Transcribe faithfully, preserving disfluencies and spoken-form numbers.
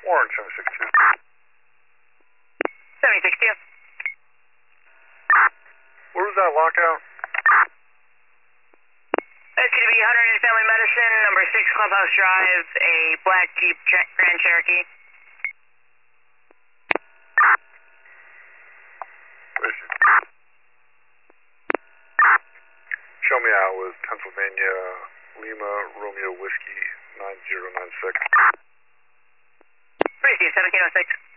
Warren, seventy-six two. seventy-six two. Where was that lockout? It's going to be Hunter and Family Medicine, number six Clubhouse Drive, a black Jeep Grand Cherokee. Show me out with Pennsylvania Lima Romeo Whiskey nine zero nine six. Receive seventeen oh six.